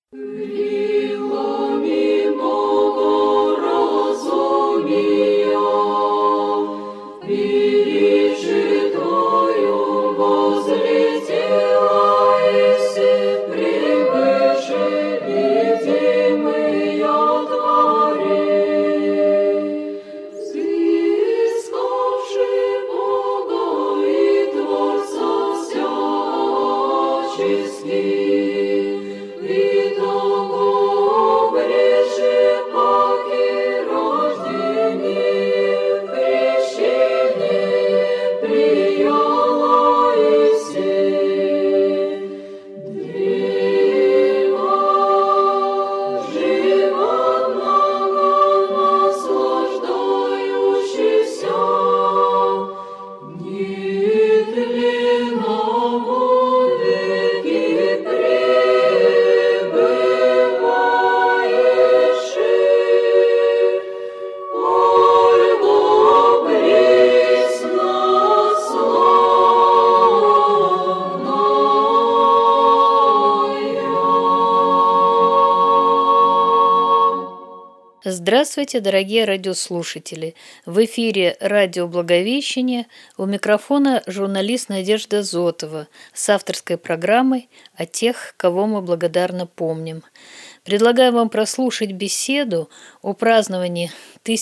Здравствуйте, дорогие радиослушатели! В эфире радио «Благовещение», у микрофона журналист Надежда Зотова с авторской программой о тех, кого мы благодарно помним. Предлагаю вам прослушать беседу о праздновании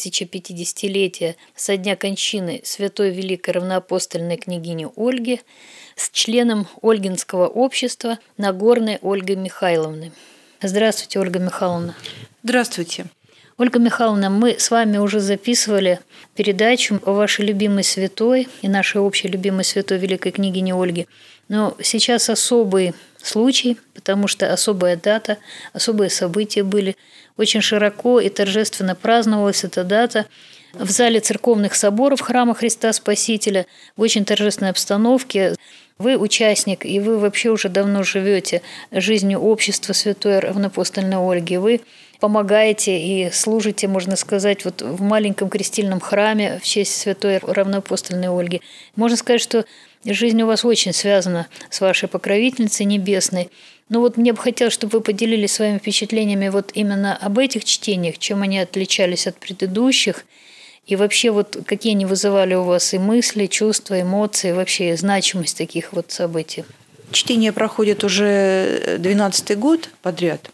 1050-летия со дня кончины святой великой равноапостольной княгини Ольги с членом Ольгинского общества Нагорной Ольгой Михайловной. Здравствуйте, Ольга Михайловна. Здравствуйте. Ольга Михайловна, мы с вами уже записывали передачу о вашей любимой святой и нашей общей любимой святой великой княгине Ольге. Но сейчас особый случай, потому что особая дата, особые события были. Очень широко и торжественно праздновалась эта дата в зале церковных соборов храма Христа Спасителя в очень торжественной обстановке. Вы участник, и вы вообще уже давно живете жизнью общества святой равноапостольной Ольги. Вы помогаете и служите, можно сказать, вот в маленьком крестильном храме в честь святой равноапостольной Ольги. Можно сказать, что жизнь у вас очень связана с вашей покровительницей небесной. Но вот мне бы хотелось, чтобы вы поделились своими впечатлениями вот именно об этих чтениях, чем они отличались от предыдущих, и вообще вот какие они вызывали у вас и мысли, чувства, эмоции, вообще значимость таких вот событий. Чтения проходят уже 12-й год подряд.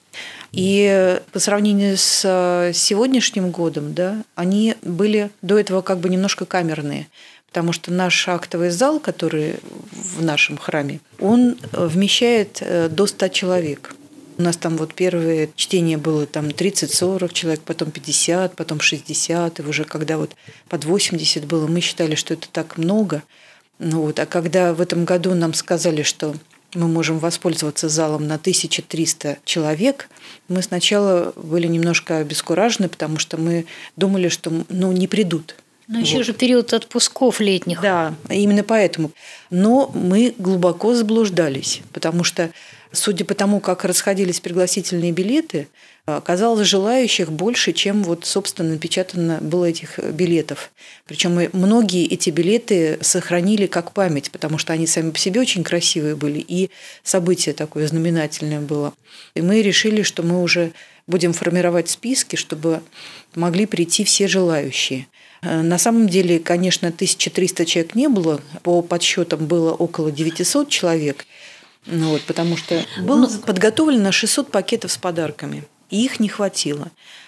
И по сравнению с сегодняшним годом, да, они были до этого как бы немножко камерные, потому что наш актовый зал, который в нашем храме, он вмещает до 100 человек. У нас там вот первое чтение было там 30-40 человек, потом 50, потом 60, и уже когда вот под 80 было, мы считали, что это так много. А когда в этом году нам сказали, что мы можем воспользоваться залом на 1300 человек, мы сначала были немножко обескуражены, потому что мы думали, что не придут. Но еще же период отпусков летних. Да, именно поэтому. Но мы глубоко заблуждались, потому что, судя по тому, как расходились пригласительные билеты, оказалось желающих больше, чем вот, собственно, напечатано было этих билетов. Причем многие эти билеты сохранили как память, потому что они сами по себе очень красивые были, и событие такое знаменательное было. И мы решили, что мы уже будем формировать списки, чтобы могли прийти все желающие. На самом деле, конечно, 1300 человек не было, по подсчетам было около 900 человек, потому что было подготовлено 600 пакетов с подарками. И их не хватило.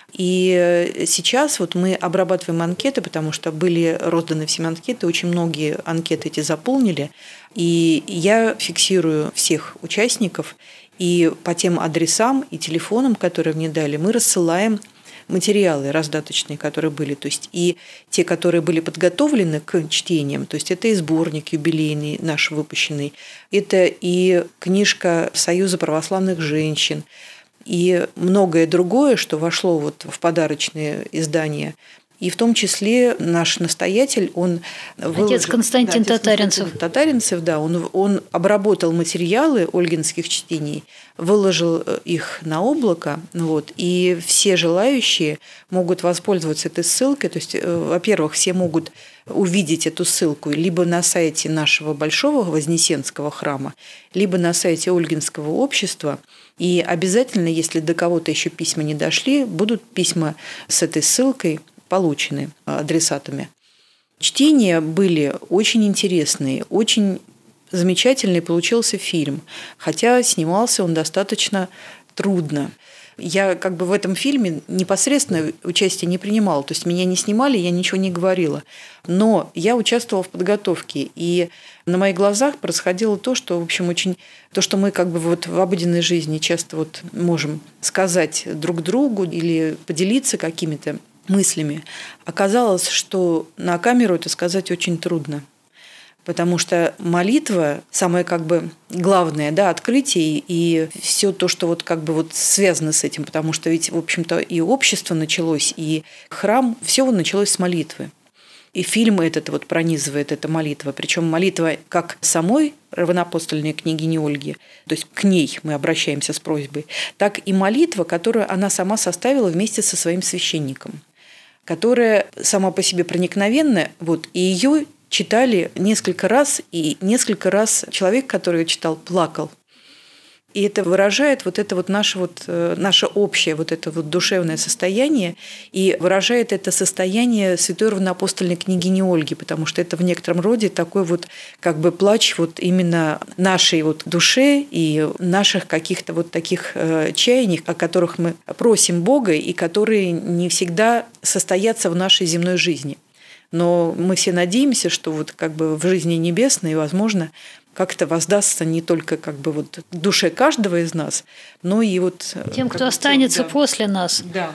И сейчас вот мы обрабатываем анкеты, потому что были розданы всем анкеты, очень многие анкеты эти заполнили. И я фиксирую всех участников, и по тем адресам и телефонам, которые мне дали, мы рассылаем материалы раздаточные, которые были. То есть и те, которые были подготовлены к чтениям, то есть это и сборник юбилейный наш выпущенный, это и книжка Союза православных женщин, и многое другое, что вошло вот в подарочные издания. И в том числе наш настоятель, он Отец Константин Татаринцев. Он обработал материалы ольгинских чтений, выложил их на облако, и все желающие могут воспользоваться этой ссылкой. То есть, во-первых, все могут увидеть эту ссылку либо на сайте нашего Большого Вознесенского храма, либо на сайте Ольгинского общества. И обязательно, если до кого-то еще письма не дошли, будут письма с этой ссылкой получены адресатами. Чтения были очень интересные, очень замечательный получился фильм, хотя снимался он достаточно трудно. Я в этом фильме непосредственно участие не принимала, то есть меня не снимали, я ничего не говорила. Но я участвовала в подготовке, и на моих глазах происходило то, что, в общем, то, что мы в обыденной жизни часто можем сказать друг другу или поделиться какими-то мыслями. Оказалось, что на камеру это сказать очень трудно. Потому что молитва – самое главное, открытие и все то, что связано с этим. Потому что ведь, в общем-то, и общество началось, и храм – все началось с молитвы. И фильм этот пронизывает эта молитва. Причем молитва как самой равноапостольной княгини Ольги, то есть к ней мы обращаемся с просьбой, так и молитва, которую она сама составила вместе со своим священником, которая сама по себе проникновенная, и ее читали несколько раз, и несколько раз человек, который ее читал, плакал. И это выражает наше общее душевное состояние и выражает это состояние святой равноапостольной княгини Ольги, потому что это в некотором роде такой плач именно нашей душе и наших каких-то таких чаяний, о которых мы просим Бога и которые не всегда состоятся в нашей земной жизни. Но мы все надеемся, что в жизни небесной, возможно, как-то воздастся не только душе каждого из нас, но и тем, кто останется после нас. Да.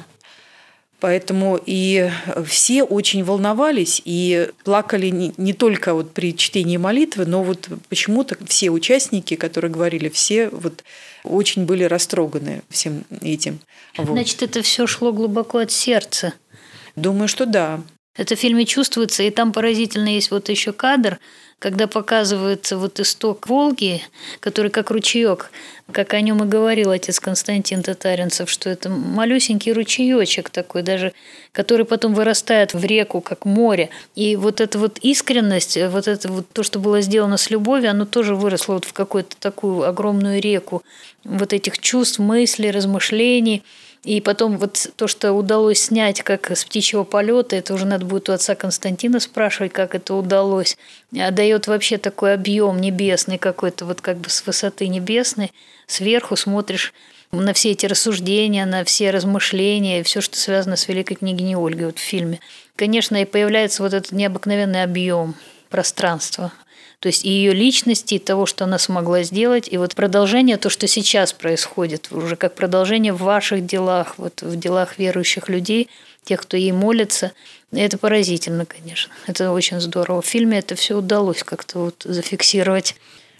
Поэтому и все очень волновались и плакали не только при чтении молитвы, но почему-то все участники, которые говорили, все очень были растроганы всем этим. Значит, это все шло глубоко от сердца. Думаю, что да. Это в фильме чувствуется, и там поразительно есть еще кадр, когда показывается исток Волги, который как ручеек, как о нем и говорил отец Константин Татаринцев, что это малюсенький ручеечек такой даже, который потом вырастает в реку, как море. И эта искренность, то, что было сделано с любовью, оно тоже выросло в какую-то такую огромную реку этих чувств, мыслей, размышлений. И потом то, что удалось снять как с птичьего полета, это уже надо будет у отца Константина спрашивать, как это удалось. Дает вообще такой объем небесный какой-то, с высоты небесной. Сверху смотришь на все эти рассуждения, на все размышления, все, что связано с великой княгиней Ольгой в фильме. Конечно, и появляется этот необыкновенный объем пространства. То есть и ее личности, и того, что она смогла сделать, и продолжение, то, что сейчас происходит, уже как продолжение в ваших делах, в делах верующих людей, тех, кто ей молится. Это поразительно, конечно. Это очень здорово. В фильме это все удалось как-то зафиксировать.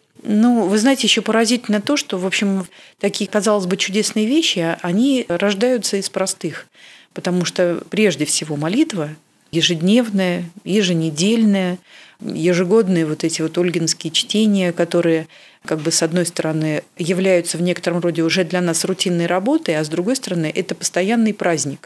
Вы знаете, еще поразительно то, что, в общем, такие, казалось бы, чудесные вещи, они рождаются из простых. Потому что прежде всего молитва ежедневная, еженедельная, ежегодные эти ольгинские чтения, которые с одной стороны являются в некотором роде уже для нас рутинной работой, а с другой стороны это постоянный праздник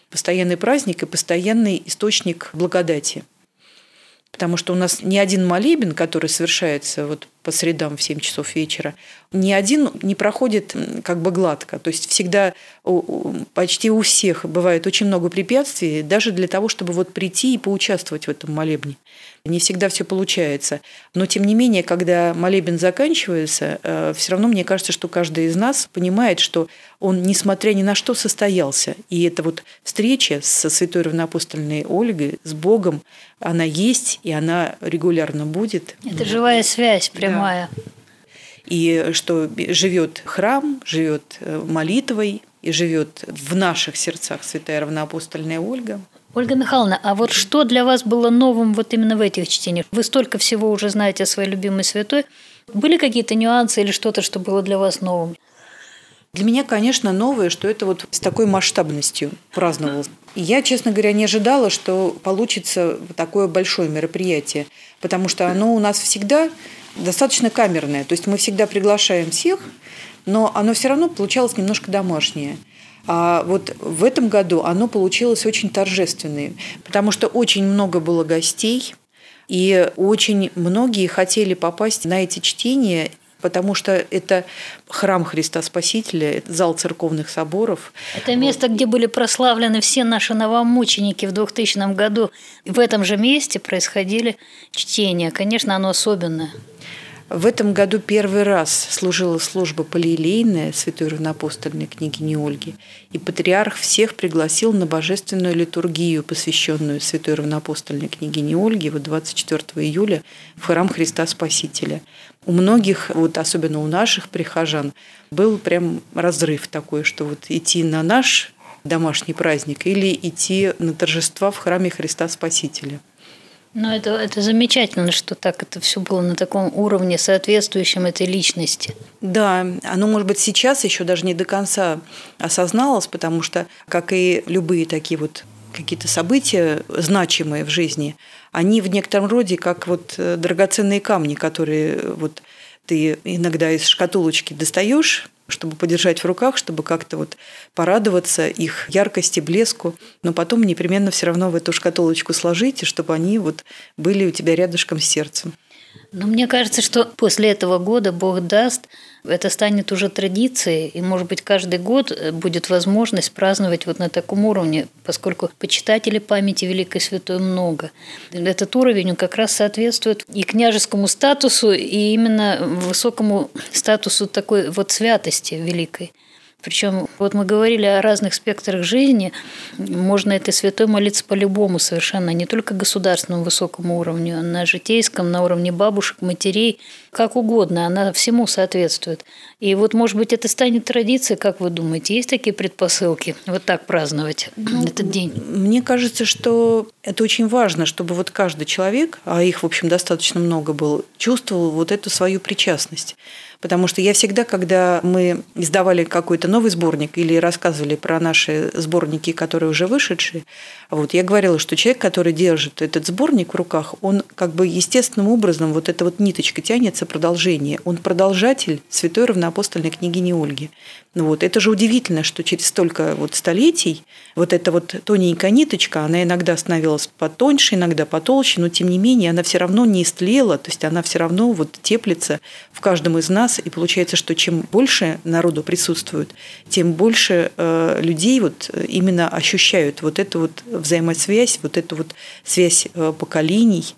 и постоянный источник благодати. Потому что у нас ни один молебен, который совершается по средам в 7 часов вечера, ни один не проходит гладко. То есть всегда почти у всех бывает очень много препятствий, даже для того, чтобы прийти и поучаствовать в этом молебне. Не всегда все получается. Но, тем не менее, когда молебен заканчивается, все равно мне кажется, что каждый из нас понимает, что он, несмотря ни на что, состоялся. И эта встреча со святой равноапостольной Ольгой, с Богом, она есть, и она регулярно будет. Это живая связь прямая. Да. И что живет храм, живет молитвой, и живет в наших сердцах святая равноапостольная Ольга. Ольга Михайловна, а что для вас было новым именно в этих чтениях? Вы столько всего уже знаете о своей любимой святой. Были какие-то нюансы или что-то, что было для вас новым? Для меня, конечно, новое, что это с такой масштабностью праздновалось. Я, честно говоря, не ожидала, что получится такое большое мероприятие, потому что оно у нас всегда достаточно камерное. То есть мы всегда приглашаем всех, но оно все равно получалось немножко домашнее. А вот в этом году оно получилось очень торжественное, потому что очень много было гостей, и очень многие хотели попасть на эти чтения, потому что это храм Христа Спасителя, это зал церковных соборов. Это место, где были прославлены все наши новомученики в 2000 году. В этом же месте происходили чтения. Конечно, оно особенное. В этом году первый раз служила служба полиелейная святой равноапостольной княгини Ольги, и патриарх всех пригласил на божественную литургию, посвященную святой равноапостольной княгине Ольге 24 июля в храм Христа Спасителя. У многих, особенно у наших прихожан, был прям разрыв такой, что идти на наш домашний праздник или идти на торжества в храме Христа Спасителя. Но это замечательно, что так это все было на таком уровне, соответствующем этой личности. Да, оно, может быть, сейчас еще даже не до конца осозналось, потому что, как и любые такие какие-то события значимые в жизни, они в некотором роде как драгоценные камни, которые ты иногда из шкатулочки достаешь, чтобы подержать в руках, чтобы как-то порадоваться их яркости, блеску, но потом непременно все равно в эту шкатулочку сложить, и чтобы они были у тебя рядышком с сердцем. Но мне кажется, что после этого года, Бог даст, это станет уже традицией, и, может быть, каждый год будет возможность праздновать на таком уровне, поскольку почитателей памяти Великой Святой много. Этот уровень, он как раз соответствует и княжескому статусу, и именно высокому статусу такой святости великой. Причем мы говорили о разных спектрах жизни, можно этой святой молиться по-любому совершенно, не только государственному высокому уровню, а на житейском, на уровне бабушек, матерей, как угодно, она всему соответствует. И может быть, это станет традицией, как вы думаете, есть такие предпосылки так праздновать этот день? Мне кажется, что это очень важно, чтобы каждый человек, а их, в общем, достаточно много было, чувствовал эту свою причастность. Потому что я всегда, когда мы издавали какой-то новый сборник или рассказывали про наши сборники, которые уже вышедшие, я говорила, что человек, который держит этот сборник в руках, он естественным образом, эта ниточка тянется, продолжение. Он продолжатель святой равноапостольной княгини Ольги. Это же удивительно, что через столько столетий эта тоненькая ниточка, она иногда становилась потоньше, иногда потолще, но тем не менее она все равно не истлела, то есть она все равно теплится в каждом из нас. И получается, что чем больше народу присутствует, тем больше людей именно ощущают эту взаимосвязь, эту связь поколений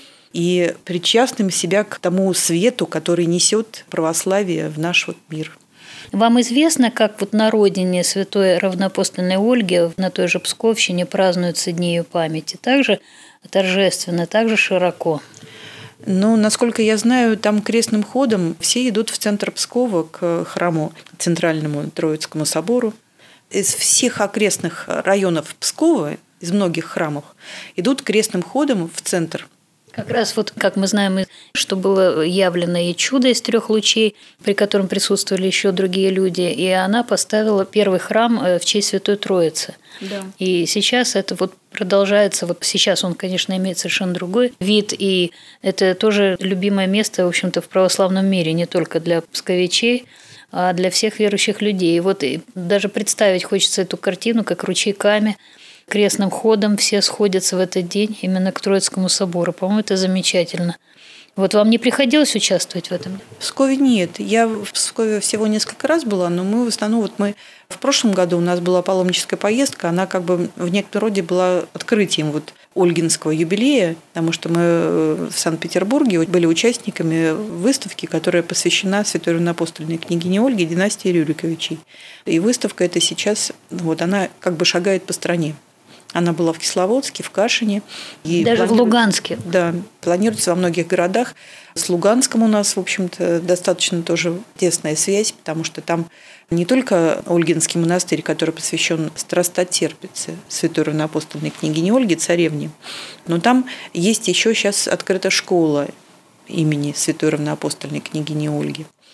и причастным себя к тому свету, который несет православие в наш мир. Вам известно, как на родине святой равноапостольной Ольги, на той же Псковщине, празднуются дни ее памяти? Также торжественно, также широко? Насколько я знаю, там крестным ходом все идут в центр Пскова к храму центральному Троицкому собору. Из всех окрестных районов Пскова, из многих храмов, идут крестным ходом в центр. Как раз как мы знаем, что было явлено и чудо из 3 лучей, при котором присутствовали еще другие люди, и она поставила первый храм в честь Святой Троицы. Да. И сейчас это продолжается. Сейчас он, конечно, имеет совершенно другой вид, и это тоже любимое место, в общем-то, в православном мире, не только для псковичей, а для всех верующих людей. И даже представить хочется эту картину, как ручейками, крестным ходом все сходятся в этот день именно к Троицкому собору. По-моему, это замечательно. Вам не приходилось участвовать в этом? В Пскове нет. Я в Пскове всего несколько раз была, но мы в основном, в прошлом году у нас была паломническая поездка, она в некотором роде была открытием Ольгинского юбилея, потому что мы в Санкт-Петербурге были участниками выставки, которая посвящена святой равноапостольной княгине Ольге, династии Рюриковичей. И выставка эта сейчас, она шагает по стране. Она была в Кисловодске, в Кашине. И даже в Луганске. Да, планируется во многих городах. С Луганском у нас, в общем-то, достаточно тоже тесная связь, потому что там не только Ольгинский монастырь, который посвящен страстотерпице святой равноапостольной княгине Ольги, царевне, но там есть еще сейчас открыта школа имени святой равноапостольной княгини Ольги.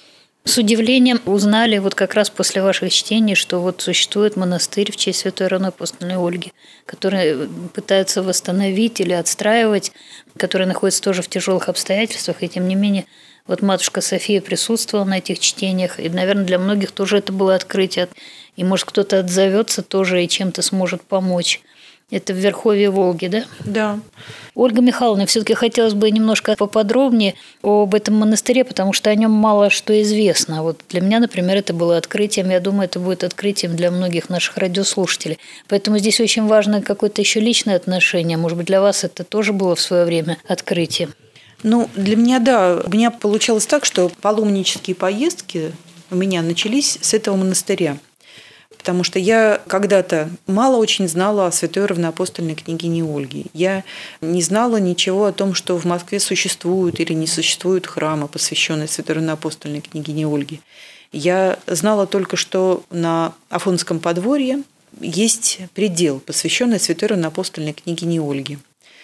С удивлением узнали вот как раз после ваших чтений, что вот существует монастырь в честь святой равноапостольной Ольги, который пытаются восстановить или отстраивать, который находится тоже в тяжелых обстоятельствах, и тем не менее вот матушка София присутствовала на этих чтениях, и, наверное, для многих тоже это было открытие, и, может, кто-то отзовется тоже и чем-то сможет помочь. Это в верховье Волги, да? Да. Ольга Михайловна, все-таки хотелось бы немножко поподробнее об этом монастыре, потому что о нем мало что известно. Вот для меня, например, это было открытием. Я думаю, это будет открытием для многих наших радиослушателей. Поэтому здесь очень важно какое-то еще личное отношение. Может быть, для вас это тоже было в свое время открытием? Ну, для меня, да. У меня получалось так, что паломнические поездки у меня начались с этого монастыря. Потому что я когда-то мало очень знала о святой равноапостольной княгине Ольге. Я не знала ничего о том, что в Москве существуют или не существуют храмы, посвященные святой равноапостольной княгине Ольге. Я знала только, что на Афонском подворье есть предел, посвященный святой равноапостольной княгине Ольге.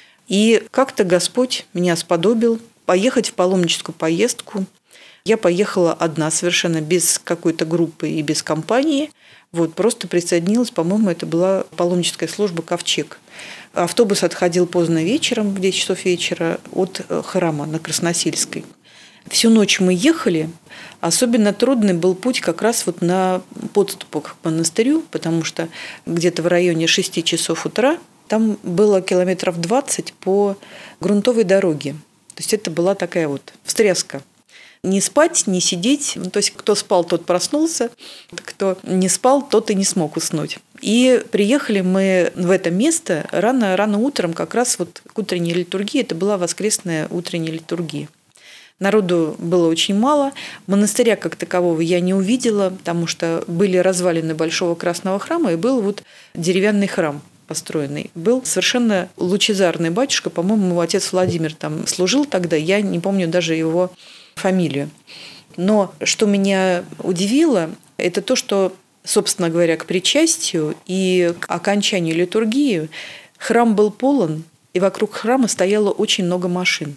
И как-то Господь меня сподобил поехать в паломническую поездку. Я поехала одна совершенно, без какой-то группы и без компании. Вот, просто присоединилась, по-моему, это была паломническая служба «Ковчег». Автобус отходил поздно вечером, в 10 часов вечера, от храма на Красносельской. Всю ночь мы ехали. Особенно трудный был путь как раз вот на подступах к монастырю, потому что где-то в районе 6 часов утра там было километров 20 по грунтовой дороге. То есть это была такая вот встряска. Не спать, не сидеть. То есть кто спал, тот проснулся. Кто не спал, тот и не смог уснуть. И приехали мы в это место рано утром, как раз вот к утренней литургии. Это была воскресная утренняя литургия. Народу было очень мало. Монастыря как такового я не увидела, потому что были развалины Большого Красного храма, и был вот деревянный храм построенный. Был совершенно лучезарный батюшка. По-моему, его отец Владимир там служил тогда. Я не помню даже его фамилию. Но что меня удивило, это то, что, собственно говоря, к причастию и к окончанию литургии храм был полон, и вокруг храма стояло очень много машин.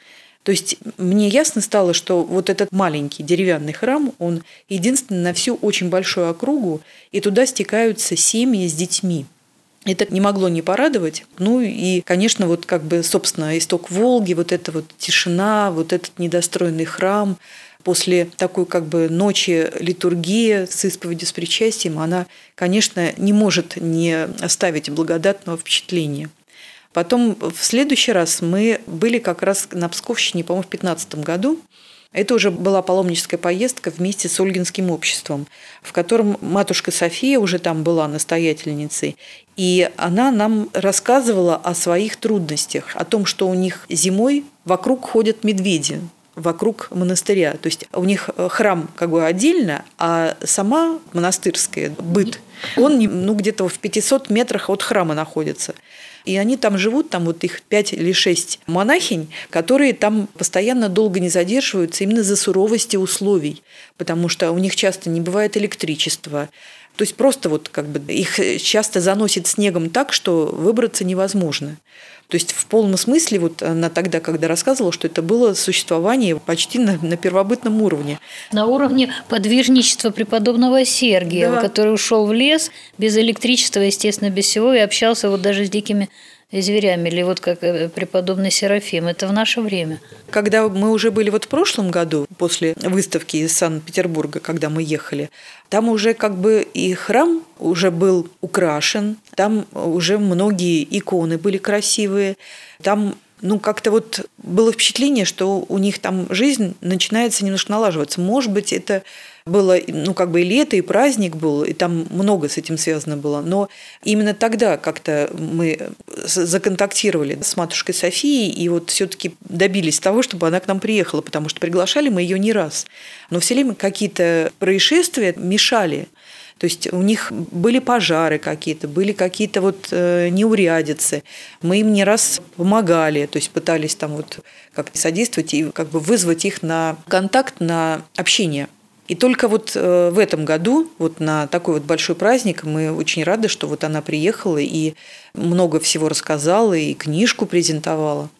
То есть мне ясно стало, что вот этот маленький деревянный храм, он единственный на всю очень большую округу, и туда стекаются семьи с детьми. Это не могло не порадовать. Ну и, конечно, вот как бы, собственно, исток Волги, вот эта вот тишина, вот этот недостроенный храм после такой как бы ночи литургии с исповедью, с причастием, она, конечно, не может не оставить благодатного впечатления. Потом в следующий раз мы были как раз на Псковщине, по-моему, в 2015 году. Это уже была паломническая поездка вместе с Ольгинским обществом, в котором матушка София уже там была настоятельницей. И она нам рассказывала о своих трудностях, о том, что у них зимой вокруг ходят медведи, вокруг монастыря. То есть у них храм как бы отдельно, а сама монастырская быт, он где-то в 500 метрах от храма находится. И они там живут, там вот их 5 или 6 монахинь, которые там постоянно долго не задерживаются именно за суровости условий, потому что у них часто не бывает электричества. То есть просто вот как бы их часто заносит снегом так, что выбраться невозможно. То есть в полном смысле вот она тогда, когда рассказывала, что это было существование почти на первобытном уровне. На уровне подвижничества преподобного Сергия, да, который ушел в лес без электричества, естественно, без всего, и общался вот даже с дикими зверями, или вот как преподобный Серафим. Это в наше время. Когда мы уже были вот в прошлом году, после выставки из Санкт-Петербурга, когда мы ехали, там уже как бы и храм уже был украшен, там уже многие иконы были красивые, там как-то вот было впечатление, что у них там жизнь начинается немножко налаживаться. Может быть, это было, как бы и лето, и праздник был, и там много с этим связано было. Но именно тогда как-то мы законтактировали с матушкой Софией и вот все-таки добились того, чтобы она к нам приехала, потому что приглашали мы ее не раз. Но все время какие-то происшествия мешали. То есть у них были пожары какие-то, были какие-то вот неурядицы. Мы им не раз помогали, то есть пытались там вот как-то содействовать и как бы вызвать их на контакт, на общение. И только вот в этом году, вот на такой вот большой праздник, мы очень рады, что вот она приехала и много всего рассказала, и книжку презентовала.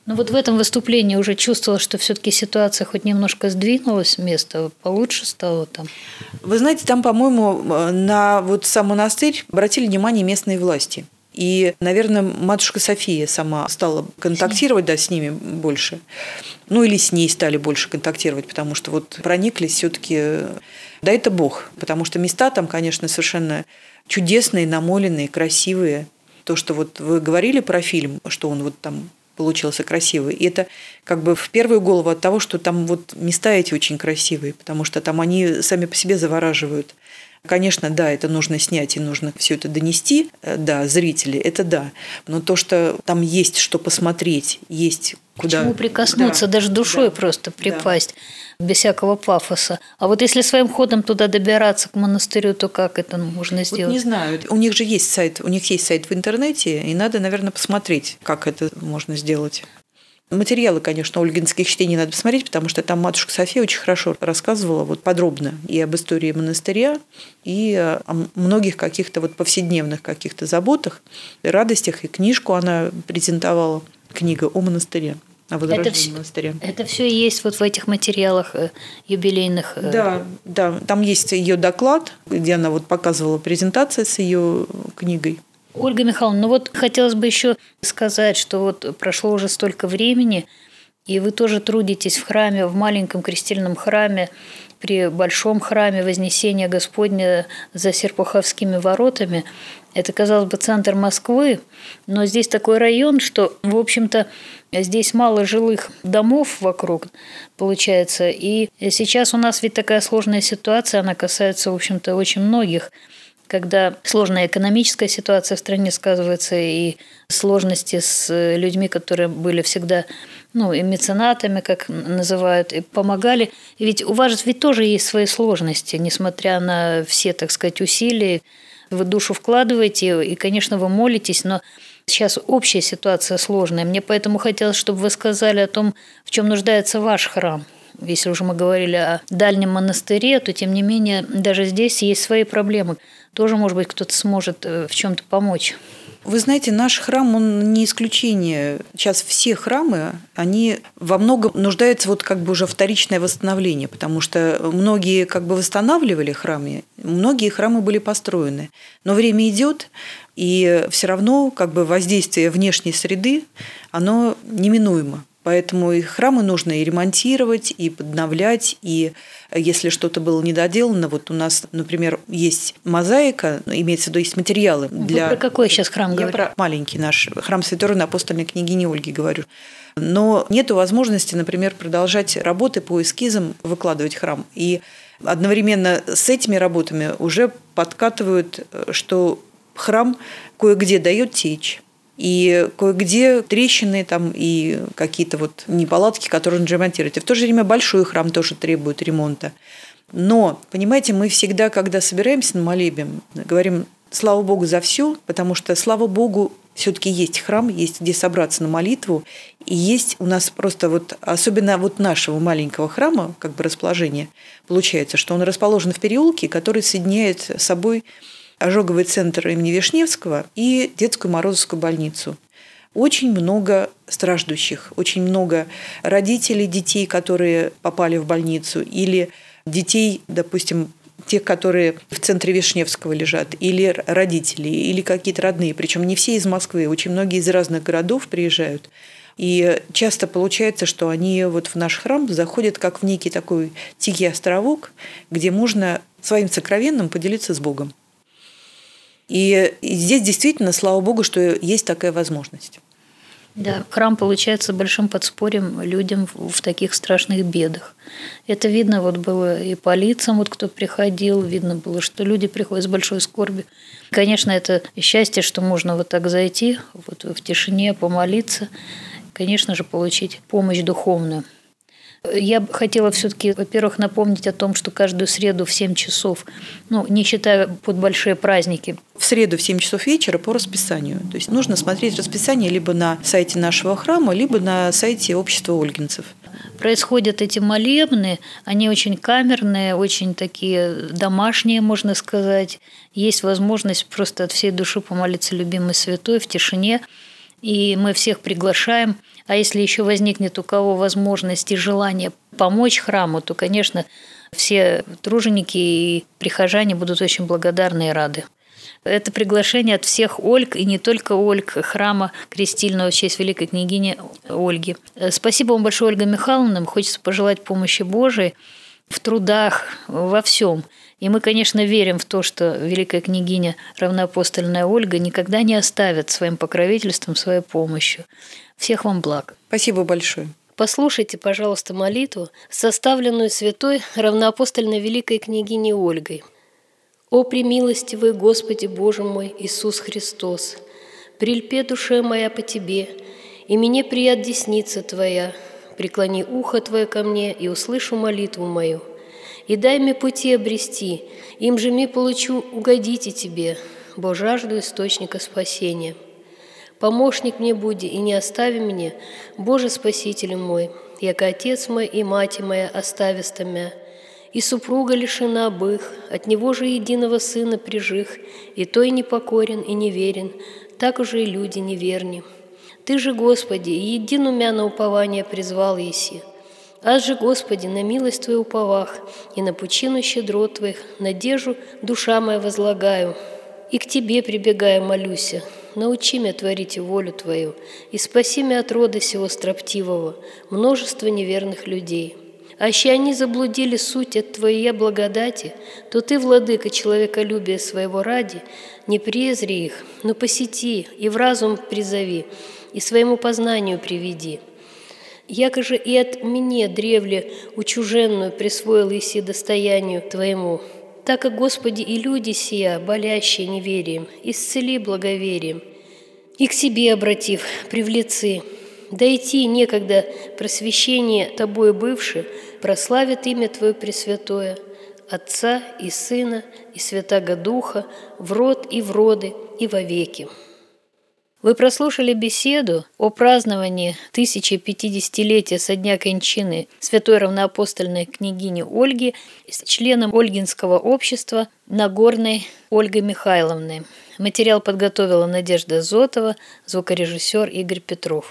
Но вот в этом выступлении уже чувствовала, что все-таки ситуация хоть немножко сдвинулась с места, получше стало там. Вы знаете, там, по-моему, на вот сам монастырь обратили внимание местные власти. И, наверное, матушка София сама стала контактировать с ними больше. Ну, или с ней стали больше контактировать, потому что вот прониклись все-таки. Да, это Бог. Потому что места там, конечно, совершенно чудесные, намоленные, красивые. То, что вот вы говорили про фильм, что он вот там получился красивый. И это как бы в первую голову от того, что там вот места эти очень красивые, потому что там они сами по себе завораживают. Конечно, да, это нужно снять и нужно все это донести, да, зрители, это да. Но то, что там есть что посмотреть, есть куда... К чему прикоснуться, даже душой просто припасть, без всякого пафоса. А вот если своим ходом туда добираться, к монастырю, то как это можно сделать? Вот не знаю. У них же есть сайт, в интернете, и надо, наверное, посмотреть, как это можно сделать. Материалы, конечно, ольгинских чтений надо посмотреть, потому что там матушка София очень хорошо рассказывала вот подробно и об истории монастыря, и о многих каких-то вот повседневных каких-то заботах, радостях, и книжку она презентовала, книга о монастыре. О возрождении монастыря. Это все есть вот в этих материалах юбилейных. Да, там есть ее доклад, где она вот показывала презентацию с ее книгой. Ольга Михайловна, ну вот хотелось бы еще сказать, что вот прошло уже столько времени, и вы тоже трудитесь в храме, в маленьком крестильном храме, при большом храме Вознесения Господня за Серпуховскими воротами. Это, казалось бы, центр Москвы, но здесь такой район, что, в общем-то, здесь мало жилых домов вокруг, получается. И сейчас у нас ведь такая сложная ситуация, она касается, в общем-то, очень многих, когда сложная экономическая ситуация в стране сказывается, и сложности с людьми, которые были всегда и меценатами, как называют, и помогали. И ведь у вас ведь тоже есть свои сложности, несмотря на все, так сказать, усилия. Вы душу вкладываете, и, конечно, вы молитесь, но сейчас общая ситуация сложная. Мне поэтому хотелось, чтобы вы сказали о том, в чем нуждается ваш храм. Если уже мы говорили о дальнем монастыре, то, тем не менее, даже здесь есть свои проблемы. Тоже, может быть, кто-то сможет в чем-то помочь. Вы знаете, наш храм, он не исключение. Сейчас все храмы, они во многом нуждаются вот как бы уже вторичное восстановление, потому что многие как бы восстанавливали храмы, многие храмы были построены. Но время идет, и все равно как бы воздействие внешней среды, оно неминуемо. Поэтому и храмы нужно и ремонтировать, и подновлять, и если что-то было недоделано, вот у нас, например, есть мозаика, имеется в виду, есть материалы для... Вы про какой сейчас храм говорите? Я про маленький наш храм Святой Равноапостольной княгини Ольги говорю. Но нет возможности, например, продолжать работы по эскизам, выкладывать храм. И одновременно с этими работами уже подкатывают, что храм кое-где дает течь. И кое-где трещины там, и какие-то вот неполадки, которые нужно ремонтировать. И в то же время большой храм тоже требует ремонта. Но, понимаете, мы всегда, когда собираемся на молебен, говорим «Слава Богу за все», потому что, слава Богу, все-таки есть храм, есть где собраться на молитву. И есть у нас просто вот, особенно вот нашего маленького храма, как бы расположение, получается, что он расположен в переулке, который соединяет с собой ожоговый центр имени Вишневского и детскую Морозовскую больницу. Очень много страждущих, очень много родителей детей, которые попали в больницу, или детей, допустим, тех, которые в центре Вишневского лежат, или родители, или какие-то родные. Причем не все из Москвы, очень многие из разных городов приезжают. И часто получается, что они вот в наш храм заходят как в некий такой тихий островок, где можно своим сокровенным поделиться с Богом. И здесь действительно, слава Богу, что есть такая возможность. Да, храм получается большим подспорьем людям в таких страшных бедах. Это видно вот было и по лицам, вот кто приходил, видно было, что люди приходят с большой скорбью. Конечно, это счастье, что можно вот так зайти, вот в тишине помолиться, конечно же, получить помощь духовную. Я бы хотела все-таки, во-первых, напомнить о том, что каждую среду в 7 часов, не считая под большие праздники. В среду в 7 часов вечера по расписанию. То есть нужно смотреть расписание либо на сайте нашего храма, либо на сайте общества ольгинцев. Происходят эти молебны, они очень камерные, очень такие домашние, можно сказать. Есть возможность просто от всей души помолиться любимой святой в тишине. И мы всех приглашаем. А если еще возникнет у кого возможность и желание помочь храму, то, конечно, все труженики и прихожане будут очень благодарны и рады. Это приглашение от всех Ольг, и не только Ольг, храма Крестильного в честь великой княгини Ольги. Спасибо вам большое, Ольга Михайловна. Хочется пожелать помощи Божией в трудах, во всем. И мы, конечно, верим в то, что великая княгиня равноапостольная Ольга никогда не оставит своим покровительством, своей помощью. Всех вам благ. Спасибо большое. Послушайте, пожалуйста, молитву, составленную святой равноапостольной великой княгиней Ольгой. «О премилостивый Господи Боже мой Иисус Христос, прильпе душе моя по Тебе, и мне прият десница Твоя, преклони ухо Твое ко мне и услышу молитву мою. И дай мне пути обрести, им же мне получу угодите Тебе, бо жажду источника спасения. Помощник мне буди и не остави меня, Боже Спаситель мой, яко Отец мой и Мать моя остависта мя, и супруга лишена обых, от него же единого сына прижих, и той непокорен и неверен, так уже и люди неверни. Ты же, Господи, и едину мя на упование призвал еси. Аз же, Господи, на милость Твою уповах, и на пучину щедрот Твоих надежду душа моя возлагаю. И к Тебе прибегаю, молюся, научи меня творить волю Твою, и спаси меня от рода сего строптивого, множества неверных людей. А если они заблудили суть от Твоей благодати, то Ты, владыка человеколюбия своего ради, не презри их, но посети и в разум призови, и своему познанию приведи. Яко же и от меня древле учуженную присвоил еси достоянию Твоему, так и, Господи, и люди сия, болящие неверием, исцели благоверием, и к себе обратив, привлеци, дойти некогда просвещение Тобою бывшее, прославит имя Твое Пресвятое, Отца и Сына и Святаго Духа, в род и в роды и во веки. Вы прослушали беседу о праздновании 1050-летия со дня кончины святой равноапостольной княгини Ольги с членом Ольгинского общества Нагорной Ольгой Михайловной. Материал подготовила Надежда Зотова, звукорежиссер Игорь Петров.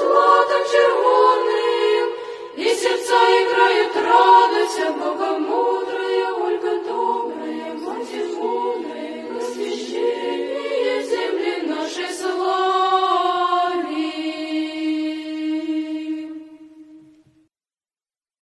Играют, радуйся, Бога мудрый.